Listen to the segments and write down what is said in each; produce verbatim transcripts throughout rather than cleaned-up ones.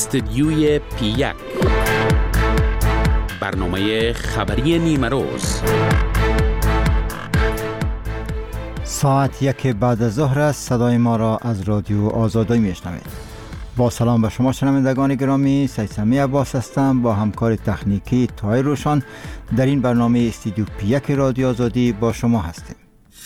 استدیوی پی یک، برنامه خبری نیمه روز. ساعت یک بعد از ظهر است. صدای ما را از رادیو آزادی میشنوید. با سلام به شما شنوندگان گرامی، سیسمی عباس هستم با همکار تکنیکی طاهر روشان. در این برنامه استدیو پی یک رادیو آزادی با شما هستیم.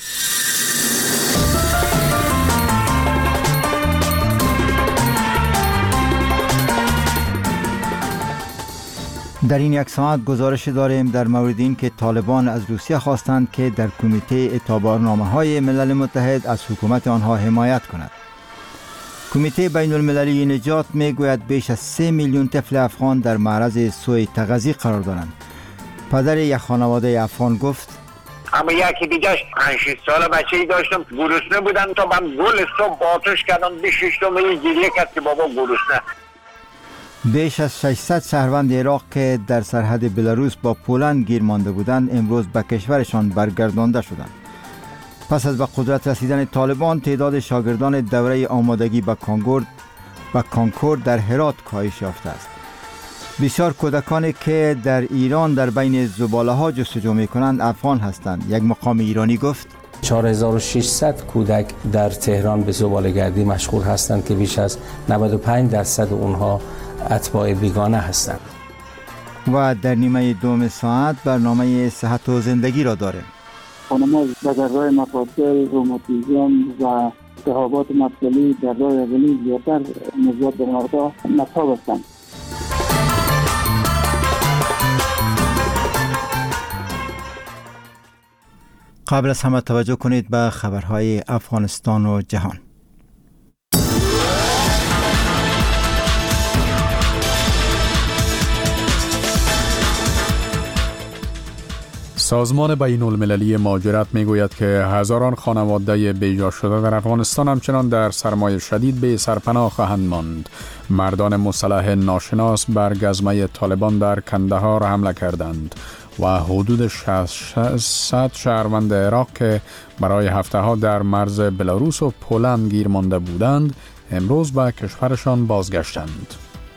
در این یک ساعت گزارش داریم در مورد این که طالبان از روسیه خواستند که در کمیته اعتبارنامه‌های ملل متحد از حکومت آنها حمایت کند. کمیته بین المللی نجات میگوید بیش از سه میلیون طفل افغان در معرض سوء تغذیه قرار دارند. پدر یک خانواده افغان گفت: اما یکی دیگه پنج شش ساله بچه‌ای داشتم، گرسنه بودن تا من گل صبح آتش کردم، بیشش تو می گریه کرد که بابا گرسنه. بیش از ششصد شهروند عراق که در سرحد بلاروس با پولند گیر مانده بودند امروز به کشورشان برگردانده شدند. پس از به قدرت رسیدن طالبان تعداد شاگردان دوره آمادگی به کانکور به کانکور در هرات کاهش یافته است. بسیار کودکانی که در ایران در بین زباله ها جستجو می کنند افغان هستند. یک مقام ایرانی گفت چهار هزار و ششصد کودک در تهران به زباله‌گردی مشغول هستند که بیش از نود و پنج درصد اونها اتباع بیگانه هستند. و در نیمه دوم ساعت برنامه صحت و زندگی را داریم. خانم‌ها در راه مفاصل، روماتیسم و التهابات مفصلی در راه عضلی زیادتر نزدیک به مردا مصاب هستند. قبل از همه توجه کنید به خبرهای افغانستان و جهان. سازمان بین المللی مهاجرت میگوید که هزاران خانواده بیجا شده در افغانستان همچنان در سرمای شدید به سرپناه خواهند ماند. مردان مسلح ناشناس بر گزمه طالبان در کندهار حمله کردند و حدود ششصد شهروند عراق که برای هفته ها در مرز بلاروس و پولند گیر مانده بودند امروز به کشورشان بازگشتند.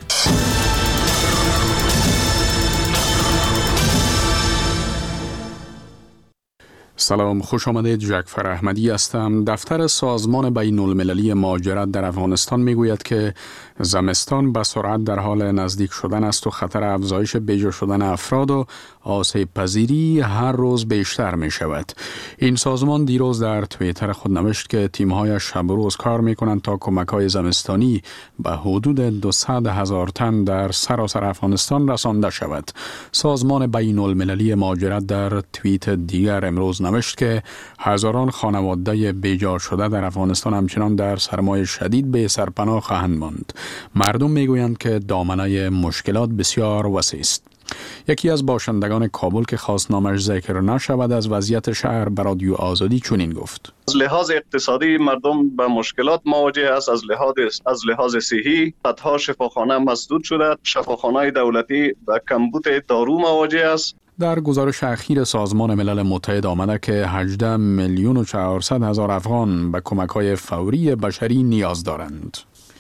سلام، خوش آمدید. جعفر احمدی هستم. دفتر سازمان بین المللی مهاجرت در افغانستان میگوید که زمستان به سرعت در حال نزدیک شدن است و خطر افزایش بیجا شدن افراد و آسیب پذیری هر روز بیشتر می شود. این سازمان دیروز در توییتر خود نوشت که تیم‌های شب و روز کار می کنند تا کمک‌های زمستانی به حدود دویست هزار تن در سراسر افغانستان رسانده شود. سازمان بین المللی مهاجرت در توییت دیگر امروز نوشت که هزاران خانواده بیجا شده در افغانستان همچنان در سرمای شدید به سرپناه خواهند ماند. مردم میگویند که دامنه مشکلات بسیار وسیع است. یکی از باشندگان کابل که خواست نامش ذکر نشود از وضعیت شهر به رادیو آزادی چنین گفت: از لحاظ اقتصادی مردم به مشکلات مواجه است. از لحاظ از لحاظ صحی صدها شفاخانه مسدود شده، شفاخانه‌های دولتی به کمبود دارو مواجه است. در گزارش اخیر سازمان ملل متحد آمده که هجده میلیون و چهارصد هزار افغان به کمک‌های فوری بشری نیاز دارند.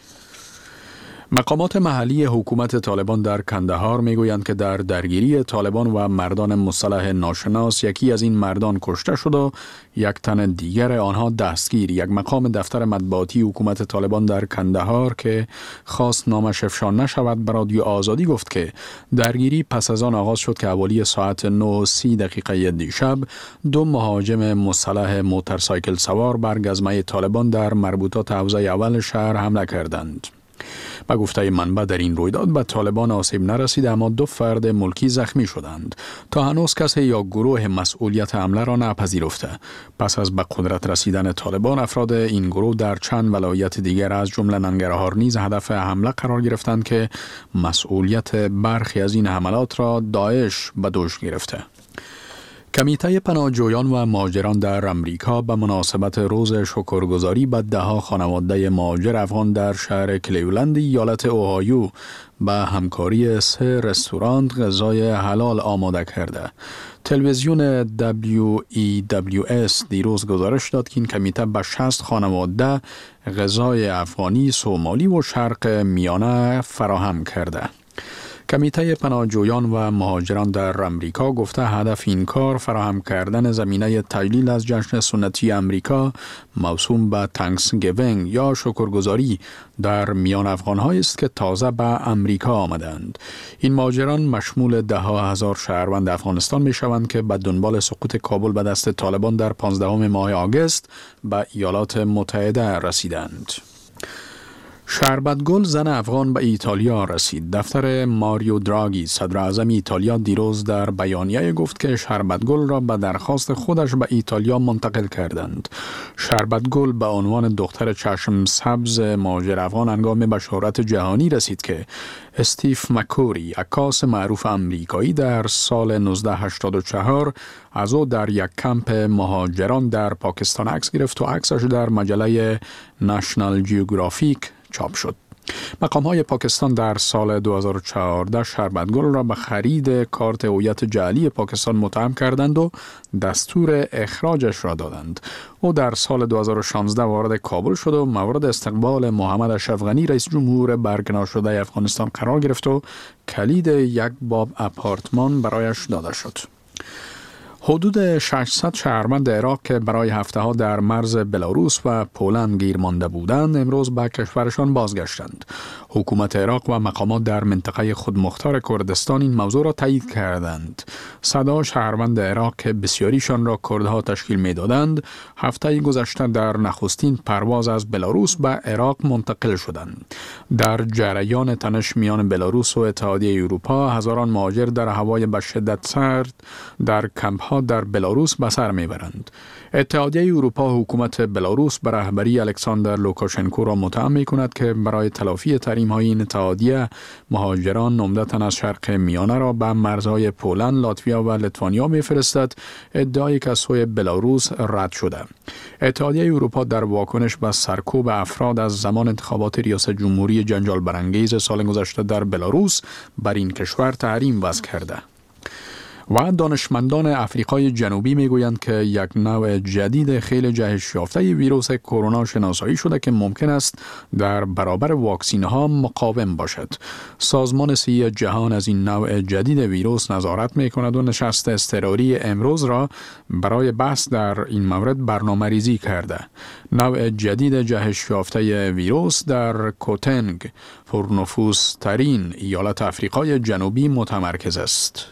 مقامات محلی حکومت طالبان در کندهار میگویند که در درگیری طالبان و مردان مسلح ناشناس یکی از این مردان کشته شد و یک تن دیگر آنها دستگیر. یک مقام دفتر مطبوعاتی حکومت طالبان در کندهار که خواست نامش افشا نشود به رادیو آزادی گفت که درگیری پس از آن آغاز شد که حوالی ساعت نه و سی دقیقه دیشب دو مهاجم مسلح موتورسایکل سوار بر گزمه طالبان در مربوطات حوزه اول شهر حمله کردند. به گفته منبع در این رویداد به طالبان آسیب نرسید اما دو فرد ملکی زخمی شدند. تا هنوز کسی یا گروه مسئولیت حمله را نپذیرفته. پس از به قدرت رسیدن طالبان افراد این گروه در چند ولایت دیگر از جمله ننگرهار نیز هدف حمله قرار گرفتند که مسئولیت برخی از این حملات را داعش به دوش گرفته. کمیته پناهجویان و مهاجران در امریکا به مناسبت روز شکرگزاری به ده‌ها خانواده مهاجر افغان در شهر کلیولند ایالت اوهایو به همکاری سه رستوران غذای حلال آماده کرده. تلویزیون دبلیو ای دبلیو اس دیروز گزارش داد که این کمیته به شصت خانواده غذای افغانی، صومالی و شرق میانه فراهم کرده. کمیته پناهجویان و مهاجران در امریکا گفته هدف این کار فراهم کردن زمینه تجلیل از جشن سنتی امریکا موسوم به تانکسگیوینگ یا شکرگزاری در میان افغان‌هایی است که تازه به امریکا آمدند. این مهاجران مشمول ده ها هزار شهروند افغانستان می شوند که به دنبال سقوط کابل به دست طالبان در پانزدهم ماه آگوست به ایالات متحده رسیدند. شربتگل زن افغان به ایتالیا رسید. دفتر ماریو دراگی صدر اعظم ایتالیا دیروز در بیانیه گفت که شربتگل را به درخواست خودش به ایتالیا منتقل کردند. شربتگل به عنوان دختر چشم سبز مهاجر افغان هنگام به شهرت جهانی رسید که استیف مکوری، عکاس معروف آمریکایی، در سال نوزده هشتاد و چهار از او در یک کمپ مهاجران در پاکستان عکس گرفت و عکسش در مجله نشنال جیوگرافیک چاپ شد. مقام‌های پاکستان در سال دو هزار و چهارده شربتگل را به خرید کارت هویت جعلی پاکستان متهم کردند و دستور اخراجش را دادند. او در سال دو هزار و شانزده وارد کابل شد و مورد استقبال محمد اشرف غنی رئیس جمهور برکنار شده افغانستان قرار گرفت و کلید یک باب آپارتمان برایش داده شد. حدود ششصد شهروند عراق که برای هفته‌ها در مرز بلاروس و پولند گیر مانده بودند امروز به کشورشان بازگشتند. حکومت عراق و مقامات در منطقه خودمختار کردستان این موضوع را تایید کردند. صدا شهروند عراق که بسیاریشان را کردها تشکیل می‌دادند هفته گذشته در نخستین پرواز از بلاروس به عراق منتقل شدند. در جریان تنش میان بلاروس و اتحادیه اروپا هزاران مهاجر در هوای به شدت سرد در کمپ در بلاروس به سر میبرند. اتحادیه اروپا حکومت بلاروس به رهبری الکساندر لوکاشنکو را متهم می‌کند که برای تلافی تحریم‌های این اتحادیه مهاجران عمدتاً از شرق میانه را به مرزهای پولند، لاتویا و لیتوانیا می‌فرستد، ادعایی که از سوی بلاروس رد شده. اتحادیه اروپا در واکنش به سرکوب افراد از زمان انتخابات ریاست جمهوری جنجال برانگیز سال گذشته در بلاروس بر این کشور تحریم وضع کرده. و دانشمندان افریقای جنوبی میگویند که یک نوع جدید خیلی جهش یافته ویروس کرونا شناسایی شده که ممکن است در برابر واکسین ها مقاوم باشد. سازمان صحی جهان از این نوع جدید ویروس نظارت می کند و نشست اضطراری امروز را برای بحث در این مورد برنامه ریزی کرده. نوع جدید جهش یافته ویروس در کوتنگ، پرنفوذ ترین ایالت افریقای جنوبی متمرکز است.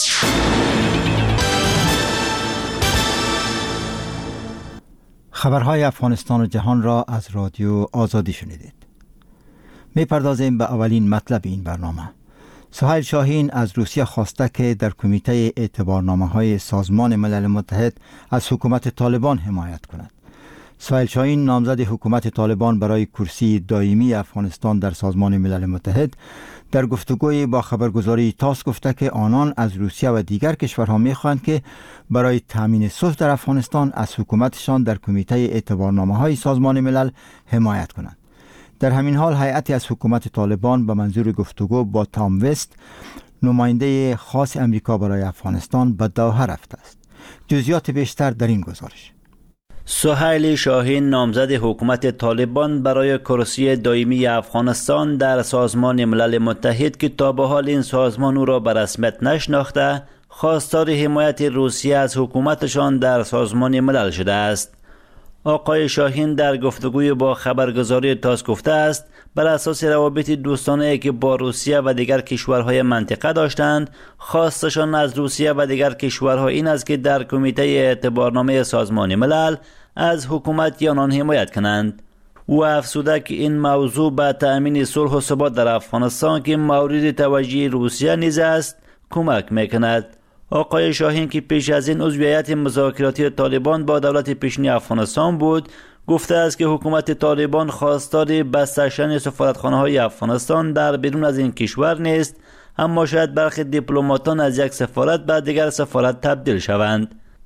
خبرهای افغانستان و جهان را از رادیو آزادی شنیدید. می پردازیم به اولین مطلب این برنامه. سهیل شاهین از روسیه خواسته که در کمیته اعتبارنامه های سازمان ملل متحد از حکومت طالبان حمایت کند. سهیل شاهین نامزد حکومت طالبان برای کرسی دائمی افغانستان در سازمان ملل متحد در گفتگوی با خبرگزاری تاس گفته که آنان از روسیه و دیگر کشورها می‌خواهند که برای تامین صلح در افغانستان از حکومتشان در کمیته اعتبارنامه‌های سازمان ملل حمایت کنند. در همین حال هیئتی از حکومت طالبان به منظور گفتگو با تام وست، نماینده خاص امریکا برای افغانستان، به دوحه رفته است. جزئیات بیشتر در این گزارش. سهیل شاهین نامزد حکومت طالبان برای کرسی دائمی افغانستان در سازمان ملل متحد که تا به حال این سازمان او را به رسمیت نشناخته، خواستار حمایت روسیه از حکومتشان در سازمان ملل شده است. آقای شاهین در گفتگوی با خبرگزاری تاس گفته است بر اساس روابط دوستانه‌ای که با روسیه و دیگر کشورهای منطقه داشتند، خواستشان از روسیه و دیگر کشورها این است که در کمیته اعتبارنامه سازمان ملل از حکومت آنان حمایت کنند. او افزوده که این موضوع به تأمین صلح و ثبات در افغانستان که مورد توجه روسیه نیز است کمک میکند. آقای شاهین که پیش از این عضو هیئت مذاکراتی طالبان با دولت پیشین افغانستان بود، گفته است که حکومت طالبان خواستار بسته شدن سفارتخانه‌های افغانستان در بیرون از این کشور نیست، اما شاید برخی دیپلماتان از یک سفارت به دیگر سفارت تبدیل شوند.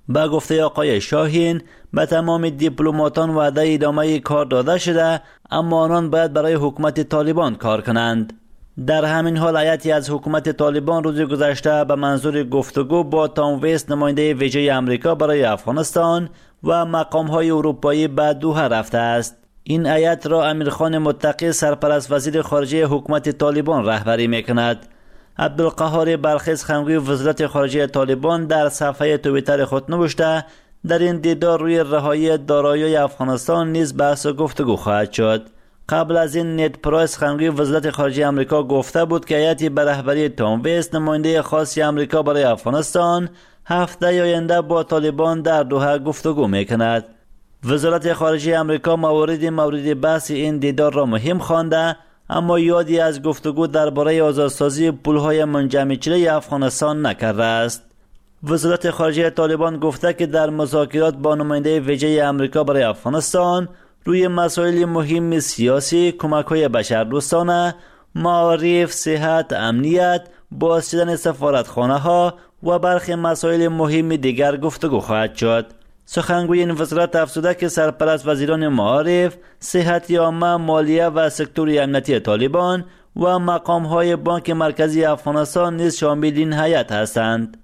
با گفته آقای شاهین به تمام دیپلماتان وعده ادامه کار داده شده، اما آنان باید برای حکومت طالبان کار کنند. در همین حال هیئتی از حکومت طالبان روز گذشته به منظور گفتگو با تام ویست نماینده ویژه آمریکا برای افغانستان و مقام‌های اروپایی به دوحه رفته است. این هیئت را امیرخان متقی سرپرست وزیر خارجه حکومت طالبان رهبری می‌کند. عبدالقهار بلخیز خنگوی وزارت خارجه طالبان در صفحه توییتر خود نوشته در این دیدار روی رهایی دارایی افغانستان نیز بحث و گفتگو خواهد شد. قبل از این نید پرایس خنگوی وزارت خارجه آمریکا گفته بود که هیئتی به رهبری تام ویست نماینده خاص آمریکا برای افغانستان هفته آینده با طالبان در دوحه گفتگو میکند. وزارت خارجه آمریکا موارد مورد بحث این دیدار را مهم خوانده، اما یادی از گفتگو درباره آزادسازی پولهای منجمدشده افغانستان نکرده است. وزارت خارجه طالبان گفته که در مذاکرات با نماینده ویژه آمریکا برای افغانستان روی مسائل مهم سیاسی، کمک‌های بشردوستانه، معارف، صحت، امنیت، باز شدن سفارتخانه‌ها و برخی مسائل مهم دیگر گفتگو خواهد شد. سخنگوی این وزارت افزوده که سرپرست وزیران معارف، صحت عامه، مالیه و سکتور امنیتی طالبان و مقام‌های بانک مرکزی افغانستان نیز شامل این هیئت هستند.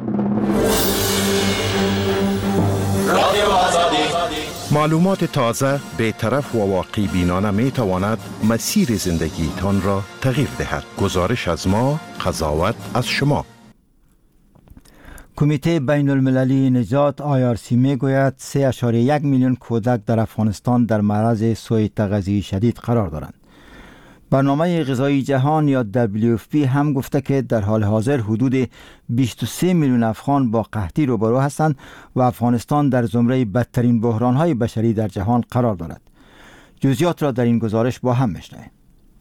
معلومات تازه، بی‌طرف و واقعی بینانه می تواند مسیر زندگیتان را تغییر دهد. گزارش از ما، قضاوت از شما. کمیته بین المللی نجات آی آر سی می گوید سه ممیز یک میلیون کودک در افغانستان در معرض سوء تغذیه شدید قرار دارند. برنامه غذایی جهان یا دبلیو اف پی هم گفته که در حال حاضر حدود بیست و سه میلیون افغان با قحطی روبرو هستند و افغانستان در زمره بدترین بحران‌های بشری در جهان قرار دارد. جزئیات را در این گزارش با هم میشنویم.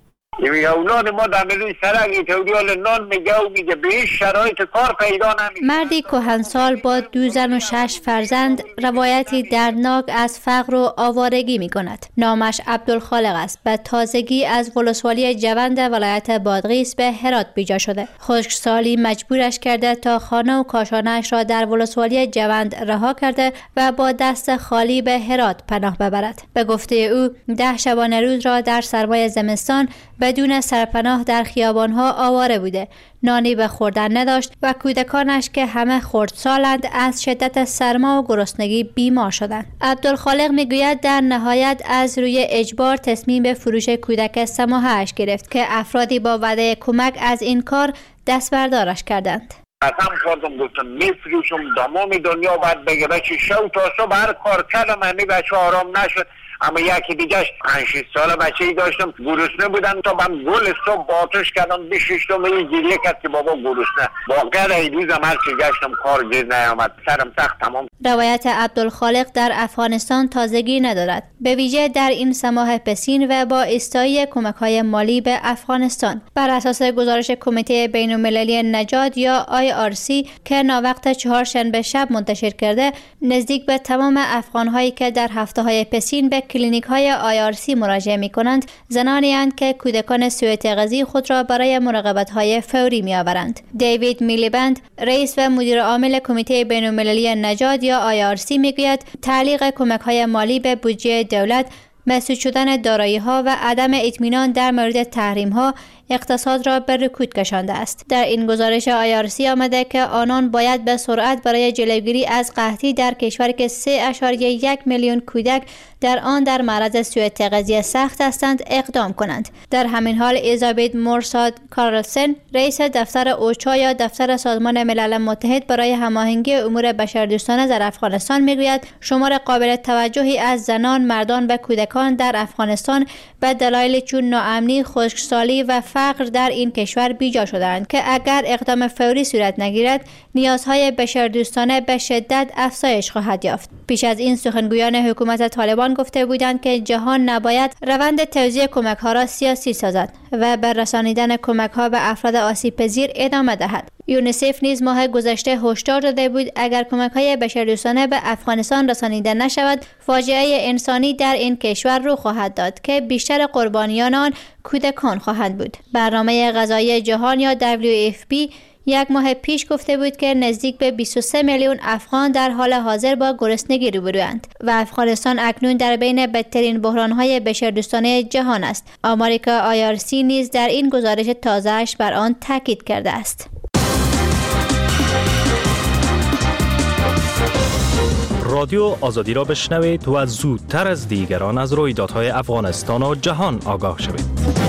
میگه اولاد ما در ملوی سرک توریال نان میگه و میگه به هیچ شرایط کار پیدا نمیشه. مردی کهنسال با دو زن و شش فرزند روایتی دردناک از فقر و آوارگی میکند. نامش عبدالخالق است. به تازگی از ولسوالی جوند ولایت بادغیس به هرات بیجا شده. خشکسالی مجبورش کرده تا خانه و کاشانه‌اش را در ولسوالی جوند رها کرده و با دست خالی به هرات پناه ببرد. به گفته او ده شبانه روز را در سرمای زمستان بدون سرپناه در خیابانها آواره بوده، نانی به خوردن نداشت و کودکانش که همه خردسالند از شدت سرما و گرسنگی بیمار شدند. عبدالخالق میگوید در نهایت از روی اجبار تصمیم به فروش کودک سماحه‌اش گرفت که افرادی با وعده کمک از این کار دست بردارش کردند. قسم خوردم گفتم میفروشم تمام دنیا باید بگه بچه شو تا صبح هر کار کردم همی بچه آرام نشد. اما یکی دیگهش پنج شش ساله بچه‌ای داشتم گرسنه بودن تا من گل صبح باتش کردم بیشتم این گریه کرد که بابا گرسنه. واقعا ایدوزم هر چی گشتم کار گیر نیامد، سرم سخت تمام. روایت عبدالخالق در افغانستان تازگی ندارد، به ویژه در این سه ماه پسین و با استایی کمک‌های مالی به افغانستان. بر اساس گزارش کمیته بین‌المللی نجات یا آی آر سی که ناوقت چهارشنبه شب منتشر کرده، نزدیک به تمام افغان‌هایی که در هفته‌های پسین به کلینیک های آی آر سی مراجعه می کنند زنانی اند که کودکان سوء تغذیه خود را برای مراقبت های فوری می آورند. دیوید میلیبند رئیس و مدیر عامل کمیته بین المللی نجات یا آی آر سی می گوید تعلیق کمک های مالی به بودجه دولت، مسدود شدن دارایی ها و عدم اطمینان در مورد تحریم ها اقتصاد را به رکود کشانده است. در این گزارش آی آر سی آمده که آنان باید به سرعت برای جلوگیری از قحطی در کشور که سه ممیز یک میلیون کودک در آن در معرض سوء تغذیه سخت هستند اقدام کنند. در همین حال ایزابت مورساد کارلسن رئیس دفتر اوچا یا دفتر سازمان ملل متحد برای هماهنگی امور بشردوستانه در افغانستان میگوید شمار قابل توجهی از زنان، مردان و کودکان در افغانستان به دلایل چون ناامنی، خشکسالی و فقر در این کشور بیجا شدند که اگر اقدام فوری صورت نگیرد نیازهای بشردوستانه به شدت افزایش خواهد یافت. پیش از این سخنگویان حکومت طالبان گفته بودند که جهان نباید روند توزیع کمک‌ها را سیاسی سازد و به رسانیدن کمک‌ها به افراد آسیب‌پذیر ادامه دهد. یونیسف نیز ماه گذشته هشدار داده بود اگر کمک‌های بشردوستانه به افغانستان رسانیده نشود، فاجعه انسانی در این کشور رخ خواهد داد که بیشتر قربانیان آن کودکان خواهند بود. برنامه غذایی جهان یا دبلیو اف پی یک ماه پیش گفته بود که نزدیک به بیست و سه میلیون افغان در حال حاضر با گرسنگی روبرویند و افغانستان اکنون در بین بدترین بحران‌های بشردوستانه جهان است. آمریکا آی آر سی نیز در این گزارش تازه‌اش بر آن تاکید کرده است. رادیو آزادی را بشنوید و زودتر از دیگران از رویدادهای افغانستان و جهان آگاه شوید.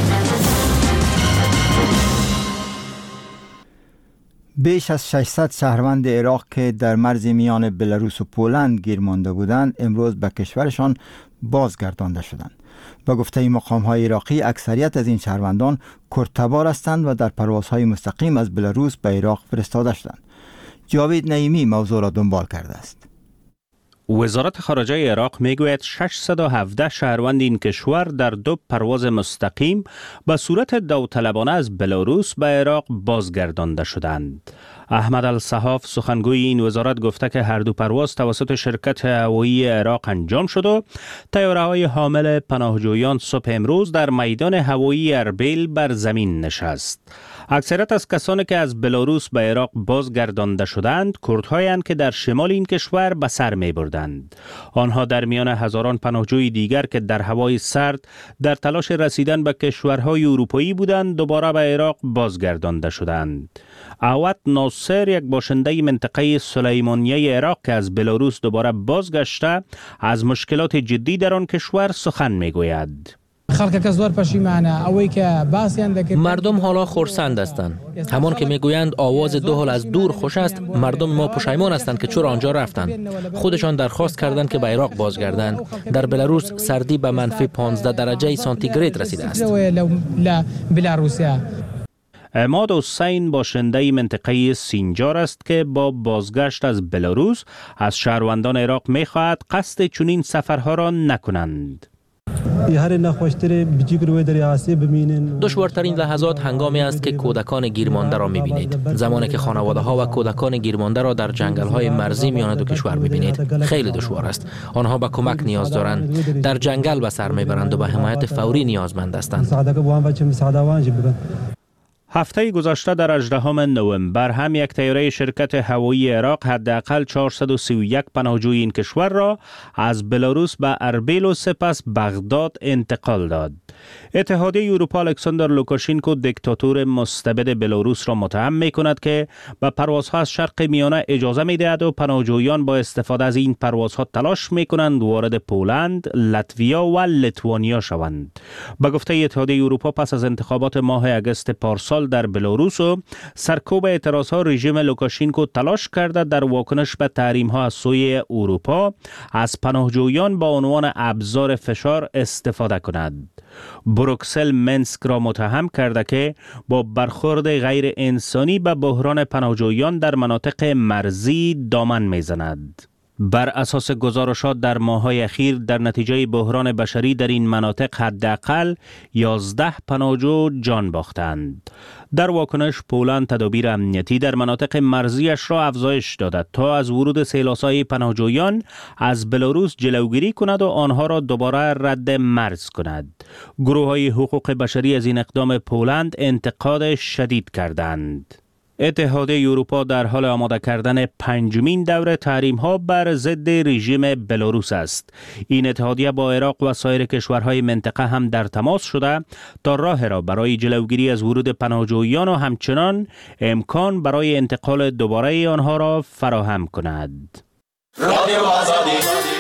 بیش از ششصد شهروند عراق که در مرز میان بلاروس و پولند گیر مانده بودند امروز به کشورشان بازگردانده شدند. با گفته مقام‌های عراقی اکثریت از این شهروندان کردتبار هستند و در پروازهای مستقیم از بلاروس به عراق فرستاده شدند. جاوید نعیمی موضوع را دنبال کرده است. وزارت خارجه عراق میگوید ششصد و هفده شهروند این کشور در دو پرواز مستقیم به صورت داوطلبانه از بلاروس به عراق بازگردانده شدند. احمد الصحاف سخنگوی این وزارت گفته که هر دو پرواز توسط شرکت هوایی عراق انجام شد و طیاره‌های حامل پناهجویان صبح امروز در میدان هوایی اربیل بر زمین نشست. اکثریت از کسانی که از بلاروس به عراق بازگردانده شدند کردهایند که در شمال این کشور به سر می‌بردند. آنها در میان هزاران پناهجوی دیگر که در هوای سرد در تلاش رسیدن به کشورهای اروپایی بودند دوباره به عراق بازگردانده شدند. عوض ناصر یک باشنده منطقه سلیمانیه عراق که از بلاروس دوباره بازگشته از مشکلات جدی در آن کشور سخن می‌گوید. مردم حالا خرسند هستند. همان که میگویند آواز دو حال از دور خوش است، مردم ما پشیمان هستند که چرا آنجا رفتند. خودشان درخواست کردند که به عراق بازگردند. در بلاروس سردی به منفی پانزده درجه سانتیگراد رسیده است. عماد حسین باشنده منطقه سینجار است که با بازگشت از بلاروس از شهروندان عراق می‌خواهد قصد چنین سفرها را نکنند. دشوارترین لحظات هنگامی است که کودکان گیرمانده را می‌بینید. زمانی که خانواده ها و کودکان گیرمانده را در جنگل های مرزی میان دو کشور می‌بینید خیلی دشوار است. آنها به کمک نیاز دارند. در جنگل به سر میبرند و به حمایت فوری نیازمند هستند. هفته گذشته در هجدهم نوامبر هم یک طیاره شرکت هوایی عراق حداقل چهارصد و سی و یک پناهجوی این کشور را از بلاروس به اربیل و سپس بغداد انتقال داد. اتحادیه اروپا الکساندر لوکاشنکو دیکتاتور مستبد بلاروس را متهم می کند که به پروازها از شرق میانه اجازه می دهد و پناهجویان با استفاده از این پروازها تلاش می کنند وارد پولند، لتویا و لیتوانیا شوند. به گفته اتحادیه اروپا پس از انتخابات ماه اگست پارسال در بلاروس و سرکوب اعتراضها رژیم لوکاشنکو تلاش کرده در واکنش به تحریم‌ها از سوی اروپا از پناهجویان با عنوان ابزار فشار استفاده کند. بروکسل منسک را متهم کرده که با برخورد غیر انسانی به بحران پناهجویان در مناطق مرزی دامن میزند. بر اساس گزارشات در ماه‌های اخیر در نتیجه بحران بشری در این مناطق حداقل یازده پناهجو جان باختند. در واکنش پولند تدابیر امنیتی در مناطق مرزیش را افزایش داده تا از ورود سیلاسای پناهجویان از بلاروس جلوگیری کند و آنها را دوباره رد مرز کند. گروه‌های حقوق بشری از این اقدام پولند انتقاد شدید کردند. اتحادیه اروپا در حال آماده کردن پنجمین دور تحریم‌ها بر ضد رژیم بلاروس است. این اتحادیه با عراق و سایر کشورهای منطقه هم در تماس شده تا راه را برای جلوگیری از ورود پناهجویان و همچنان امکان برای انتقال دوباره آنها را فراهم کند. رادیو آزادی.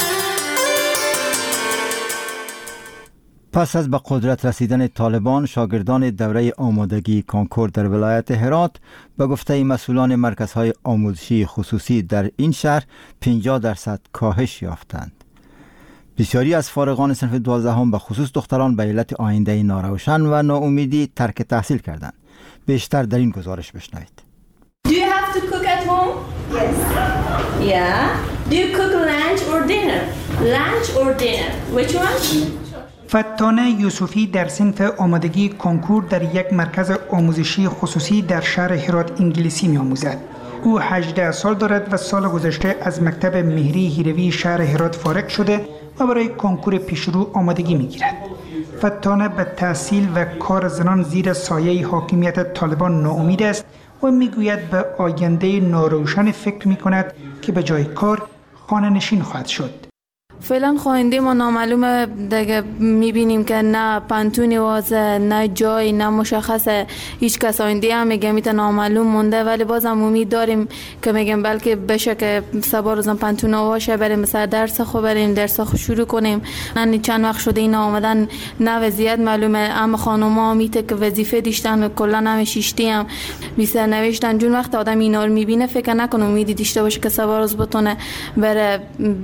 پس از به قدرت رسیدن طالبان، شاگردان دوره آمادگی کنکور در ولایت هرات به گفته مسئولان مرکزهای آموزشی خصوصی در این شهر پنجاه درصد کاهش یافتند. بسیاری از فارغان صنف دوازدهم به خصوص دختران به علت آینده ناروشن و ناامیدی ترک تحصیل کردند. بیشتر در این گزارش بشنوید. Do you have to cook at home? Yes. Yeah. Do you cook lunch or dinner? Lunch or dinner? Which one? فتانه یوسفی در صنف آمادگی کنکور در یک مرکز آموزشی خصوصی در شهر هرات انگلیسی می آموزد. او هجده سال دارد و سال گذشته از مکتب مهری هیروی شهر هرات فارغ شده و برای کنکور پیشرو آمادگی می گیرد. فتانه به تحصیل و کار زنان زیر سایه حاکمیت طالبان ناامید است و میگوید به آینده ناروشن فکر میکند که به جای کار خانه نشین خواهد شد. فعلا خواننده ما نامعلومه دیگه، میبینیم که نه پانتونی واسه، نه جای، نه مشخصه، هیچ کس آینده هم میگه میتونه نامعلوم مونده، ولی بازم امید داریم که میگم بلکه بشه که سبا روزم پانتون واشه، بریم مثلا درس خو بریم درس خو شروع کنیم. نه چند وقت شده اینا آمدن، نه وضعیت معلومه، اما خانوما میته که وظیفه دیشتن کلا هم شیشتی هم میسر نوشتن. جون وقت آدم اینا رو میبینه فکر نکنه امیدی داشته باشه که سبا روز بتونه بره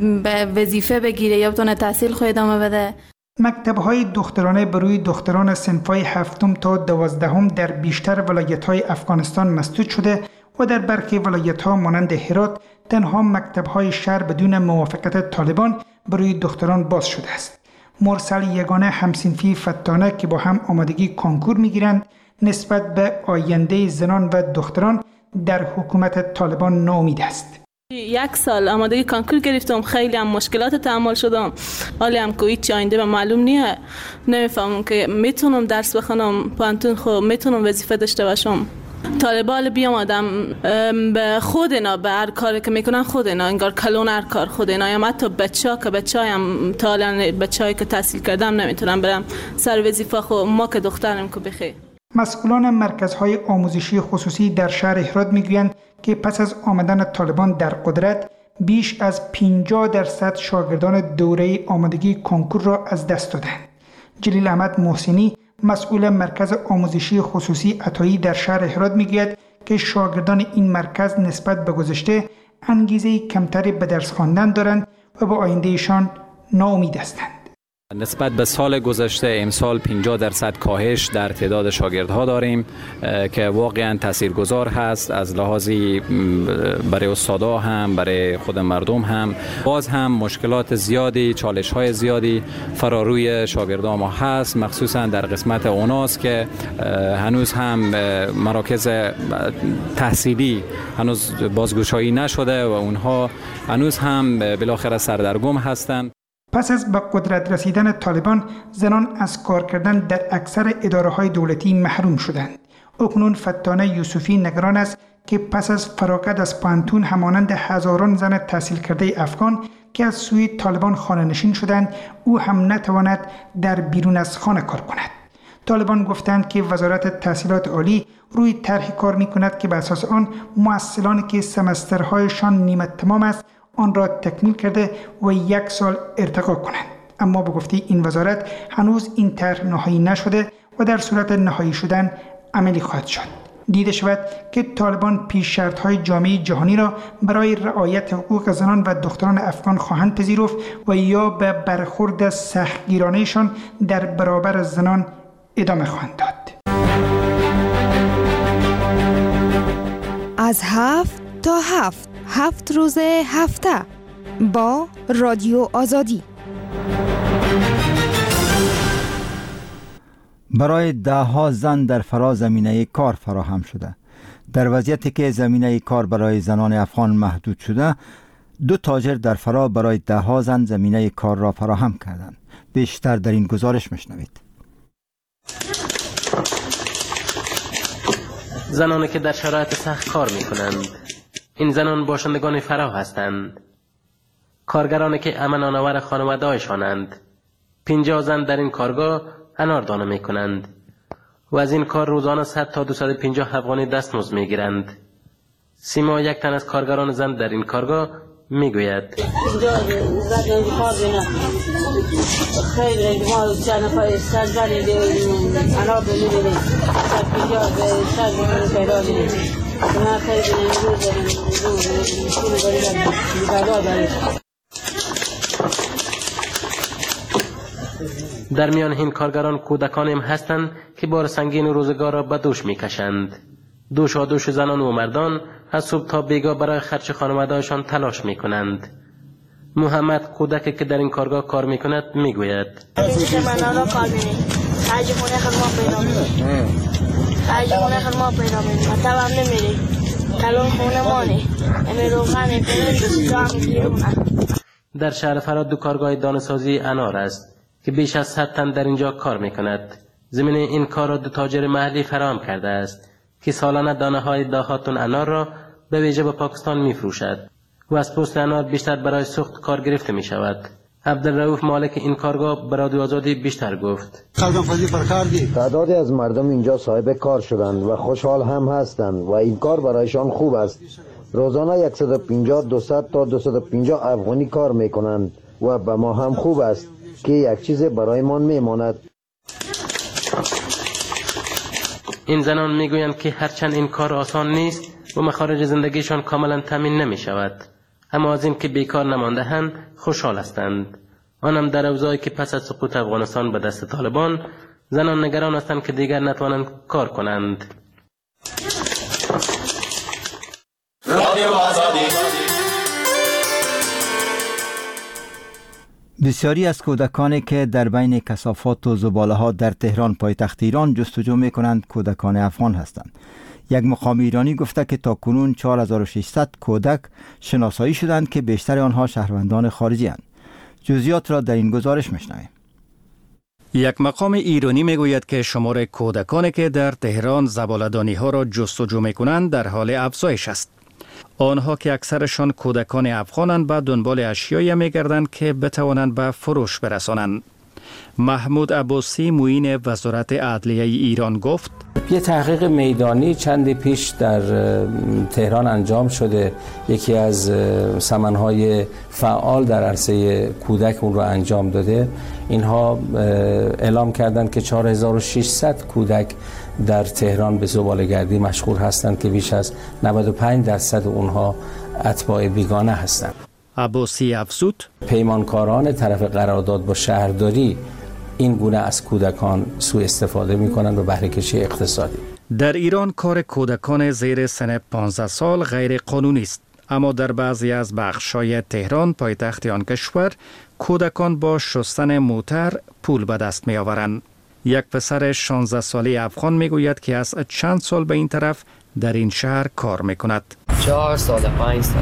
وظیفه بگیره یا بتونه تحصیل خود ادامه بده. مکتب‌های دخترانه بروی دختران صنف‌های هفتم تا دوازدهم در بیشتر ولایت‌های افغانستان مسدود شده و در برخی ولایت‌ها مانند هرات تنها مکتب‌های شهر بدون موافقت طالبان بروی دختران باز شده است. مرسل یگانه همصنفی فتانه که با هم آمادگی کنکور می‌گیرند نسبت به آینده زنان و دختران در حکومت طالبان ناامید است. یک سال آمادگی کنکور گرفتم، خیلی هم مشکلات تحمل شدم، حالی هم که هیچ آینده به معلوم نیه، نمیفهمم که میتونم درس بخونم پانتون خو، میتونم وظیفه داشته باشم. طالبان بیام آدم به خود اینا، به هر کاری که میکنن خود اینا، انگار کلون هر کار خود اینا، یا حتی بچه ها که بچه هایم تالا بچه هایی که تحصیل کردم نمیتونم برم سر وظیفه خو، ما که دخترم که بخیر. مسئولان مرکزهای آموزشی خصوصی در شهر هرات میگویند که پس از آمدن طالبان در قدرت بیش از پنجاه درصد شاگردان دوره آمادگی کنکور را از دست دادند. جلیل احمد محسنی مسئول مرکز آموزشی خصوصی عطایی در شهر هرات میگوید که شاگردان این مرکز نسبت به گذشته انگیزه کمتری به درس خواندن دارند و به آیندهشان ناامید هستند. نسبت به سال گذشته امسال پنجاه درصد کاهش در تعداد شاگردها داریم که واقعا تاثیرگذار هست از لحاظی برای استادا هم برای خود مردم هم. باز هم مشکلات زیادی، چالش های زیادی فراروی شاگردان ما هست، مخصوصا در قسمت اوناست که هنوز هم مراکز تحصیلی هنوز بازگشایی نشده و اونها هنوز هم بالاخره سردرگم هستند. پس از به قدرت رسیدن طالبان زنان از کار کردن در اکثر اداره‌های دولتی محروم شدند. اکنون فتانه یوسفی نگران است که پس از فراغت از پانتون همانند هزاران زن تحصیل کرده افغان که از سوی طالبان خانه نشین شدند او هم نتواند در بیرون از خانه کار کند. طالبان گفتند که وزارت تحصیلات عالی روی طرحی کار می‌کند که بر اساس آن محصلانی که سمسترهایشان نیمه تمام است آن را تکمیل کرده و یک سال ارتقا کنند. اما به گفته این وزارت هنوز این طرح نهایی نشده و در صورت نهایی شدن عملی خواهد شد. دیده شود که طالبان پیش شرط‌های جامعه جهانی را برای رعایت حقوق زنان و دختران افغان خواهند پذیرفت و یا به برخورد سختگیرانه‌شان در برابر زنان ادامه خواهند داد. از هفت تا هفت هفت روز هفته با رادیو آزادی. برای ده ها زن در فرا زمینه کار فراهم شده. در وضعیتی که زمینه کار برای زنان افغان محدود شده، دو تاجر در فرا برای ده ها زن زمینه کار را فراهم کردند. بیشتر در این گزارش میشنوید. زنانی که در شرایط سخت کار میکنند، این زنان باشندگان فرا هستند. کارگرانی که امن آنور خانواده هایشانند. پنجاه زن در این کارگاه انار دانه می کنند و از این کار روزانه صد تا دویست و پنجاه افغانی دستمزد می گیرند. سیما یک تن از کارگران زن در این کارگاه می گوید در میان این کارگران کودکانی هم هستند که بار سنگین روزگار را به دوش میکشند. دوش و دوش زنان و مردان از صبح تا بیگاه برای خرج خانواده‌شان تلاش میکنند. محمد کودکی که در این کارگاه کار میکند میگوید در شهر فراد دو کارگاه دانه‌سازی انار است که بیش از صد تن در اینجا کار میکند. زمین این کار را دو تاجر محلی فراهم کرده است که سالانه دانه های داخاتون انار را به ویژه به پاکستان می فروشد و از پوست انار بیشتر برای سوخت کار گرفته می شود. عبدالرؤوف مالک این کارگاه به رادیو آزادی بیشتر گفت. تعدادی از مردم اینجا صاحب کار شدند و خوشحال هم هستند و این کار برایشان خوب است. روزانه صد و پنجاه دویست تا دویست و پنجاه افغانی کار میکنند و به ما هم خوب است که یک چیز برایمان میماند. این زنان میگویند که هرچند این کار آسان نیست و مخارج زندگیشان کاملا تامین نمی شود، اما از این که بیکار نمانده‌اند خوشحال هستند. آنم در اوضاعی که پس از سقوط افغانستان به دست طالبان زنان نگران هستند که دیگر نتوانند کار کنند. بسیاری از کودکانی که در بین کثافات و زباله ها در تهران پایتخت ایران جستجو می کنند کودکان افغان هستند. یک مقام ایرانی گفته که تاکنون چهار هزار و ششصد کودک شناسایی شدند که بیشتر آنها شهروندان خارجی اند. جزئیات را در این گزارش میشنویم. یک مقام ایرانی میگوید که شمار کودکانی که در تهران زباله‌دانی ها را جستجو می کنند در حال افزایش است. آنها که اکثرشان کودکان افغانند به دنبال اشیایی می‌گردند که بتوانند به فروش برسانند. محمود عباسی معین وزارت عدلیه ایران گفت: یه تحقیق میدانی چندی پیش در تهران انجام شده. یکی از سمنهای فعال در عرصه کودک اون رو انجام داده. اینها اعلام کردند که چهار هزار و ششصد کودک در تهران به زباله‌گردی مشغول هستند که بیش از نود و پنج درصد اونها اتباع بیگانه هستند. عباسی افزود: پیمانکاران طرف قرارداد با شهرداری این گونه از کودکان سوء استفاده می کنند و بهره کشی اقتصادی. در ایران کار کودکان زیر سن پانزده سال غیر قانونی است، اما در بعضی از بخش‌های تهران پایتخت آن کشور کودکان با شستن موتر پول به دست می آورند. یک پسر شانزده ساله افغان می گوید که از چند سال به این طرف در این شهر کار می کند. چهار سال، پنج سال،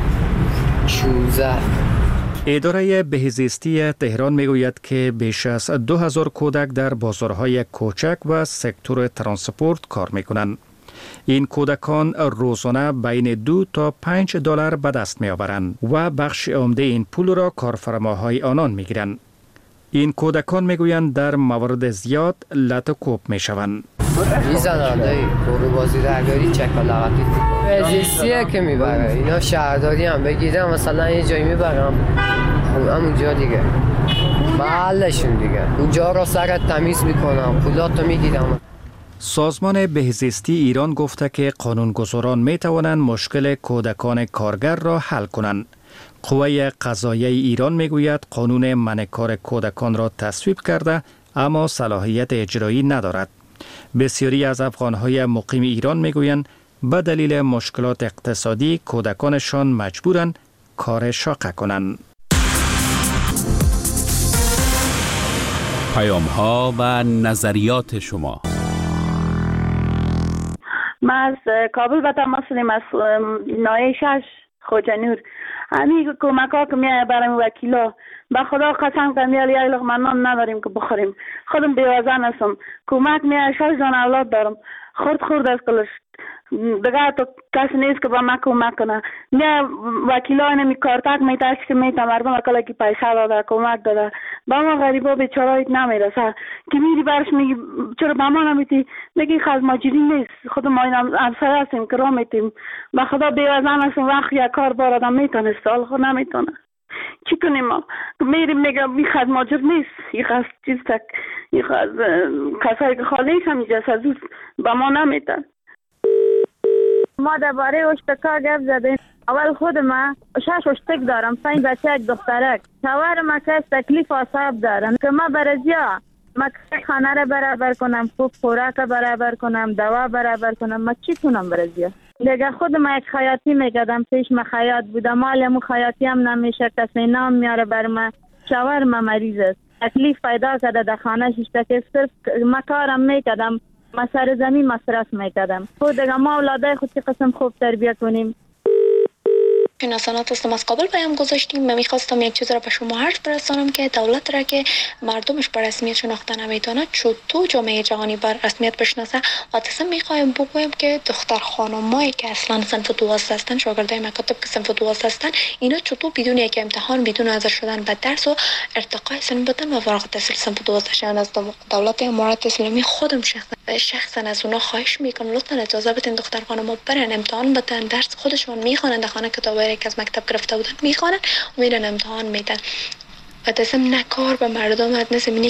شوزه. اداره بهزیستی تهران می گوید که بیش از دو هزار کودک در بازارهای کوچک و سکتور ترانسپورت کار می کنند. این کودکان روزانه بین دو تا پنج دلار به دست می آورند و بخش عمده این پول را کارفرماهای آنان می گیرند. این کودکان می گویند در موارد زیاد لط و کوب می شوند. میزنند ای برو بازی درگاری چکالاقی بهزیستیه که میبره. اینا شهرداری هم بگیرم مثلا یه جایی میبرم همونجا دیگه محلشون دیگه اونجا را سرت تمیز میکنم پولاتو میگیرم. سازمان بهزیستی ایران گفته که قانونگذاران می توانند مشکل کودکان کارگر را حل کنند. قوه قضاییه ایران می گوید قانون منع کار کودکان را تصویب کرده اما صلاحیت اجرایی ندارد. بسیاری از افغانهای مقیم ایران می گویند به دلیل مشکلات اقتصادی کودکانشان مجبورند کار شاقه کنند. پیام ها و نظریات شما. من از کابل به تماس هستم، از نایه شش خوجنور. همین کمک ها که میایه برای وکیلا به خدا قسم کنم یه لقمه نان نداریم که بخوریم. خودم بیوزن هستم، کمک میایه، شش دانه اولاد دارم، خورد خورد از کلش دیگه تو کسی نیست که با من کمک کنه. میایه وکیلا نمی کارتک میتاش که میتا مردم اکلا که پیسه داده کمک داده با ما غریبا بیچارایت نمیرسه که میری برش میگی چرا با ما نمیتی میگی خز ماجری نیست خود ما این همسایه هستیم که را میتیم به خدا بیوزن هستیم وقت یک کار بار آدم میتونه سال خود نمیتونه چی کنیم ما میریم میگم این خز ماجر نیست این خز چیز تک این خز کسایی که خالیش هم اینجا سزوز با ما نمیتن. ما درباره اشتکا گپ زدیم. اول خود ما شش اشتک دارم، پنج بچه یک دخترک. شوهر ما که تکلیف آساب دارم که ما برزیا ما خانه را برابر کنم، خوب خوراک برابر کنم، دوا برابر کنم، ما چی کنم برزیا؟ دیگه خود ما یک خیاطی میکردم، پیش ما خیاط بودم، مال مو خیاطی هم نمیشه، کسی نام میاره بر ما. شوهر ما مریض است، تکلیف پیدا کرده در خانه شش صرف ما کارم میکردم، ما سر زمین مصرف میکردم. خود دیگه ما اولاده خود چی قسم خوب تربیت کنیم. ناسانات هستم از قبل پیام گذاشتیم. من میخواستم یک چیز را به شما عرض برسانم که دولت را که مردمش بر رسمیت شناخته نمیتونه چطور جامعه جهانی بر رسمیت بشناسه و تصمیم میخوایم بگویم که دختر خانمایی که اصلا صنف دوازده هستن، شاگردای مکاتب که صنف دوازده هستن، اینا چطور بدون یک امتحان، بدون حاضر شدن به درس و ارتقای سن بدن و فارغ التحصیل صنف دوازده شدن از دولت امارات اسلامی خودم شخصا شخصا از اونا خواهش میکنم لطفا اجازه بدین دختر خانم‌ها برن امتحان بدن، درس خودشون میخوانند، خانه کتابایی که از مکتب گرفته بودن میخوانند و میرن امتحان میدن و دستم نکار به مردم از نسیم